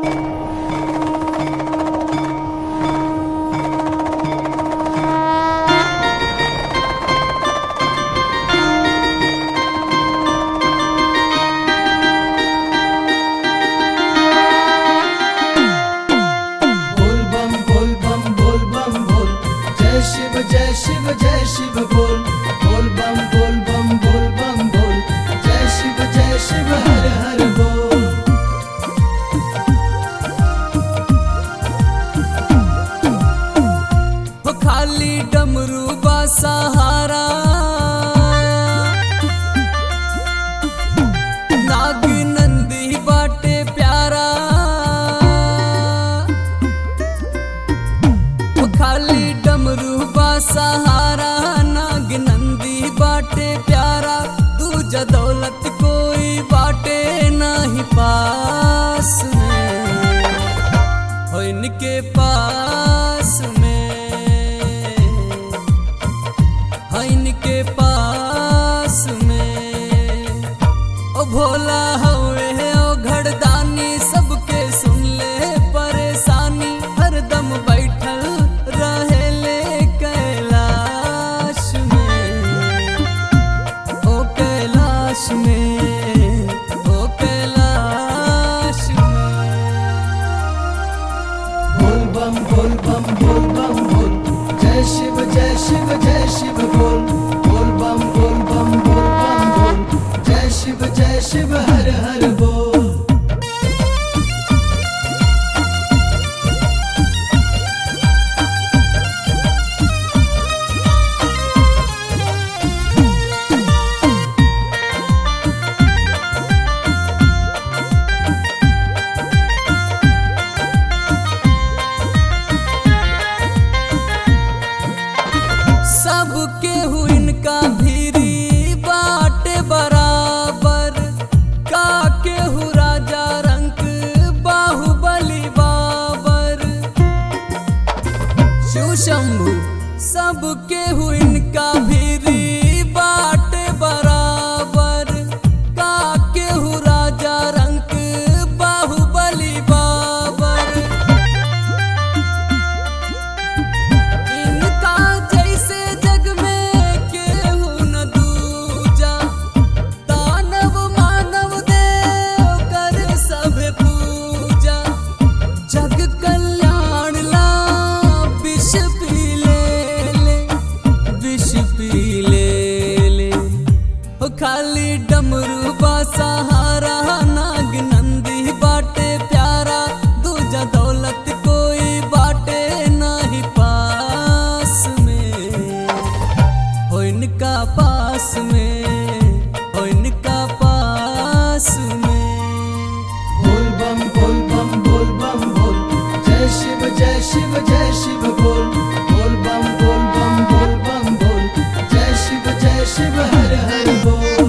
जय शिव बोल बोल बम बोल बम बोल बम बोल जय शिव हर हर बोल। हो खाली डमरू बा सहारा नाग नंदी बाटे प्यारा। हो खाली डमरू बा सहारा नाग नंदी बाटे प्यारा। दूजा दौलत कोई बाटे नाही पास में हो इनके पास में हो इनके पास में। ओ भोला हवे ओ घड़दानी सबके सुन ले परेशानी। हरदम बैठल रहेले कैलाश में ओ कैलाश में ओ कैलाश में। बोल बम बोल बम बोल बम बोल जय शिव बोल बोल बम बोल बम बोल बम बोल जय शिव हर हर बोल। सबके हु इनका भीरी बाटे बराबर। का के हु राजा रंक बाहुबली बाबर। शिव शंभु सबके हु इनका भीरी बाटे बराबर। का के हु राजा रंक बाहुबली बाबर। इनका जैसे जग में केहू न दूजा। दानव मानव देव कर सब पूजा। जग कल्याण ला विष पी ले विष पी ले। हो खाली डमरू बा सहारा नाग नंदी बाटे प्यारा। दूजा दौलत कोई बाटे नाही पास में हो इनका पास में हो इनका पास में। बोल बम बोल बम बोल बम बोल जय शिव बोल बोल बम बोल बम बोल जय शिव हर हर बोल।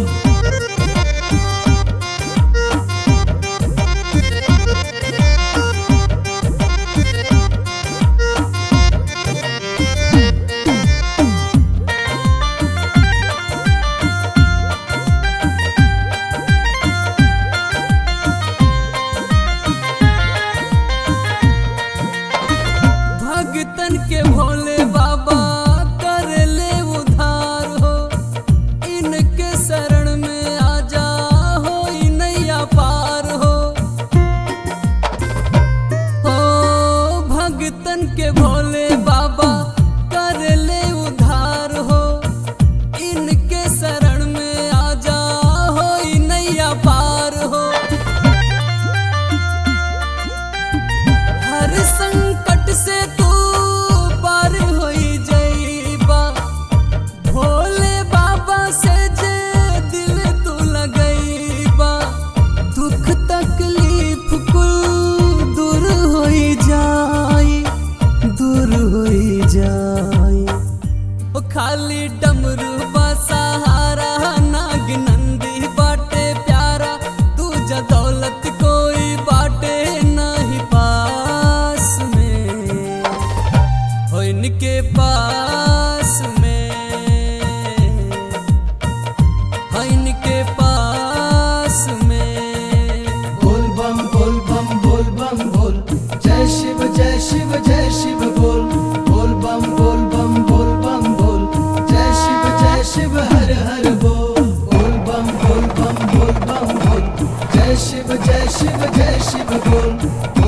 भगतन के भोले बाबा कर ले उधार हो। इनके शरण में आजा हो नैया पार हो। भगतन के भोले बाबा कर ले उधार हो। इनके शरण में आजा हो नैया पार हो। हर संकट से तू पार होई जइबा। भोले बाबा से जे दिल तू लगइबा। दुख तकलीफ कुल दूर होई जाई दूर होई जाई। ओ खाली डमरू बा सहारा नाग नंदी बाटे प्यारा। दूजा दौलत कोई बाटे नहीं पास में हो इनके पास में हो इनके पास में। बोल बम बोल बम बोल बम बम बोल जय शिव जय शिव जय शिव बोल बोल बम बोल बम बोल बम बोल जय शिव हर हर बोल बोल बम बोल बम बोल बम बोल जय शिव जय शिव जय शिव बोल